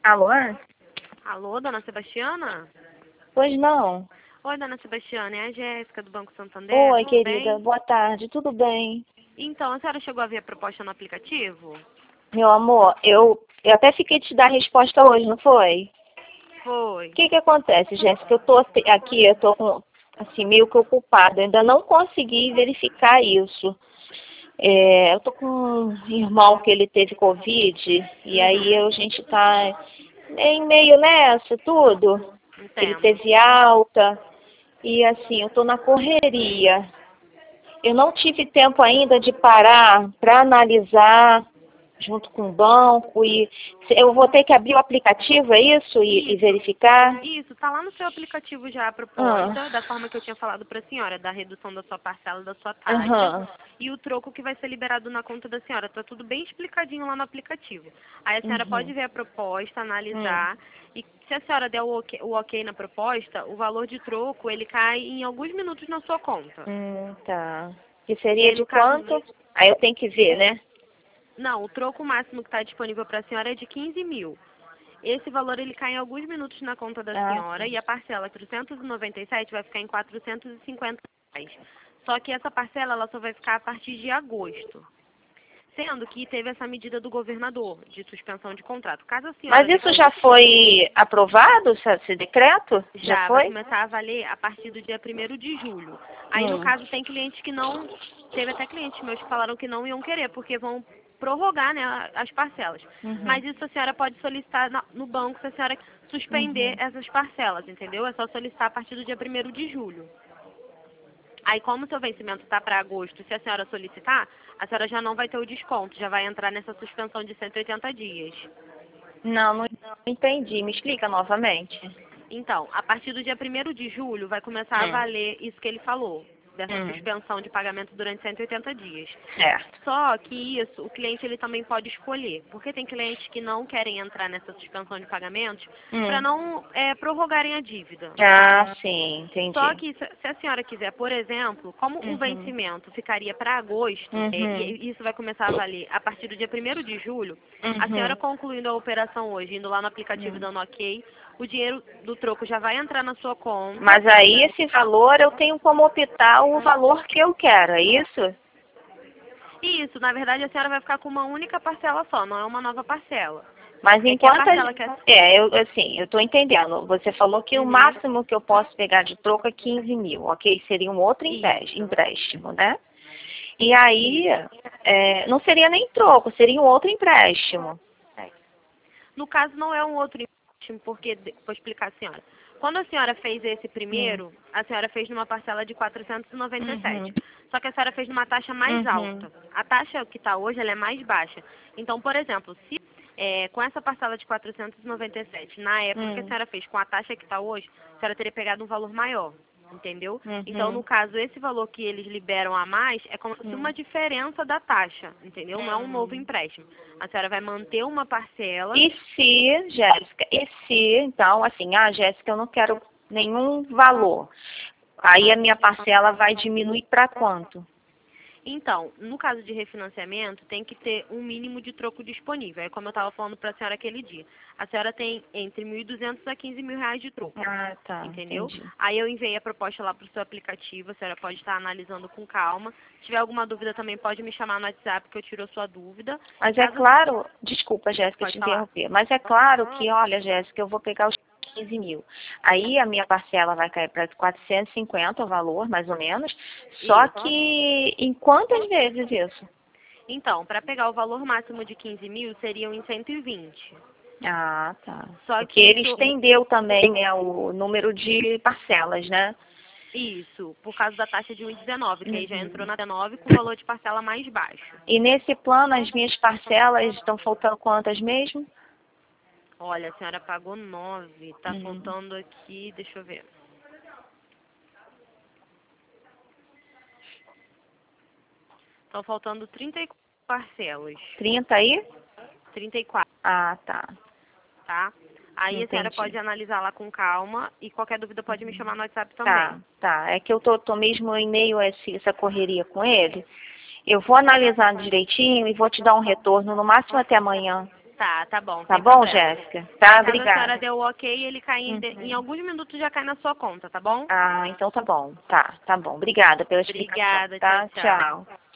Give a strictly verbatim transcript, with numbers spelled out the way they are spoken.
Alô? Alô, dona Sebastiana? Pois não. Oi, dona Sebastiana, é a Jéssica do Banco Santander. Oi, Tudo querida. bem? Boa tarde. Tudo bem? Então, a senhora chegou a ver a proposta no aplicativo? Meu amor, eu, eu até fiquei de te dar a resposta hoje, não foi? Foi. O que que acontece, Jéssica? Eu tô aqui, eu tô com, assim, meio que ocupada. Ainda não consegui verificar isso. É, eu tô com um irmão que ele teve Covid, e aí a gente tá em meio nessa, tudo. Ele Entendo. teve alta, e assim, eu tô na correria. Eu não tive tempo ainda de parar para analisar junto com o banco e eu vou ter que abrir o aplicativo, é isso? E, e Isso. verificar? Isso, tá lá no seu aplicativo já a proposta, Ah, da forma que eu tinha falado para a senhora, da redução da sua parcela, da sua taxa, aham. e o troco que vai ser liberado na conta da senhora. Tá tudo bem explicadinho lá no aplicativo. Aí a senhora pode Uhum. ver a proposta, Hum, analisar, e se a senhora der o ok, o ok na proposta, o valor de troco, ele cai em alguns minutos na sua conta. hum, tá. Que E seria aí, de no caso, quanto? Aí eu tenho que ver, né? não, o troco máximo que está disponível para a senhora é de quinze mil. Esse valor ele cai em alguns minutos na conta da Ah, senhora sim. e a parcela trezentos e noventa e sete vai ficar em quatrocentos e cinquenta reais. Só que essa parcela ela só vai ficar a partir de agosto. Sendo que teve essa medida do governador de suspensão de contrato. Caso a Mas senhora isso depois já foi aprovado, esse esse decreto? Já já vai foi? começar a valer a partir do dia primeiro de julho. Aí, no Hum. caso, tem clientes que não... Teve até clientes meus que falaram que não iam querer, porque vão prorrogar, né, as parcelas. Uhum. Mas isso a senhora pode solicitar na- no banco se a senhora suspender Uhum. essas parcelas, entendeu? É só solicitar a partir do dia primeiro de julho. Aí, como o seu vencimento está para agosto, se a senhora solicitar, a senhora já não vai ter o desconto, já vai entrar nessa suspensão de cento e oitenta dias. Não, não entendi. Me explica novamente. Então, a partir do dia primeiro de julho vai começar a Hum. valer isso que ele falou, dessa Hum. suspensão de pagamento durante cento e oitenta dias. Certo. Só que isso, o cliente ele também pode escolher, porque tem clientes que não querem entrar nessa suspensão de pagamentos para Hum. não é, prorrogarem a dívida. Ah, sim, Só entendi. que se se a senhora quiser, por exemplo, como o Uhum. vencimento ficaria para agosto, é, Uhum. e isso vai começar a valer a partir do dia primeiro de julho, a senhora Uhum. concluindo a operação hoje, indo lá no aplicativo e Hum. dando ok, o dinheiro do troco já vai entrar na sua conta. Mas aí esse valor eu tenho como optar o valor que eu quero, é isso? E isso, na verdade, a senhora vai ficar com uma única parcela só, não é uma nova parcela. Mas É que a enquanto a, parcela que é... é, eu assim, eu estou entendendo. Você falou que o Uhum, máximo que eu posso pegar de troco é quinze mil, ok? Seria um outro empréstimo, isso, empréstimo, né? E aí, isso. é, não seria nem troco, seria um outro empréstimo. No caso, não é um outro empréstimo, porque, de- vou explicar a senhora. Quando a senhora fez esse Hum. primeiro, a senhora fez numa parcela de quatrocentos e noventa e sete. Uhum. Só que a senhora fez numa taxa mais Uhum. alta. A taxa que está hoje, ela é mais baixa. Então, por exemplo, se é, com essa parcela de quatrocentos e noventa e sete, na época que a Hum. senhora fez com a taxa que está hoje, a senhora teria pegado um valor maior. Entendeu? Então, no Uhum. caso, esse valor que eles liberam a mais é como se fosse uma Hum. diferença da taxa, entendeu? Não é um novo Hum. empréstimo. A senhora vai manter uma parcela. E se, Jéssica, e se, então, assim, ah, Jéssica, eu não quero nenhum valor. Aí a minha parcela vai diminuir para quanto? Então, no caso de refinanciamento, tem que ter um mínimo de troco disponível. É como eu estava falando para a senhora aquele dia. A senhora tem entre mil e duzentos a quinze mil reais de troco, Ah, tá, entendeu? entendi. Aí eu enviei a proposta lá para o seu aplicativo, a senhora pode estar analisando com calma. Se tiver alguma dúvida também pode me chamar no WhatsApp que eu tiro a sua dúvida. Mas é Caso... claro, desculpa, Jéssica, Pode te falar. interromper, mas é claro que, olha, Jéssica, eu vou pegar os quinze mil. Aí a minha parcela vai cair para quatrocentos e cinquenta o valor, mais ou menos. Só Isso. que em quantas vezes isso? Então, para pegar o valor máximo de quinze mil, seriam em cento e vinte. Ah, tá. Só Porque que ele isso estendeu também, né, o número de parcelas, né? Isso, por causa da taxa de um vírgula dezenove, que aí já entrou Uhum. na dezenove com valor de parcela mais baixo. E nesse plano, as minhas parcelas estão faltando quantas mesmo? Olha, a senhora pagou nove, tá Hum. faltando aqui, deixa eu ver. Estão faltando trinta e quatro parcelas. trinta aí? trinta e quatro, Ah, tá. tá? Aí a senhora Entendi. pode analisar lá com calma e qualquer dúvida pode me chamar no WhatsApp Tá, também. tá. É que eu tô, tô mesmo em meio a esse- essa correria com ele. Eu vou analisar direitinho e vou te dar um retorno, no máximo até amanhã. Tá, tá bom. Tá sem bom, problema. Jéssica? Tá, Caso a obrigada. senhora deu o ok, ele cai em, Uhum. em alguns minutos já cai na sua conta, tá bom? Ah, então tá bom. Tá, tá bom. Obrigada pela explicação. Obrigada, Tá, tchau, tchau. tchau.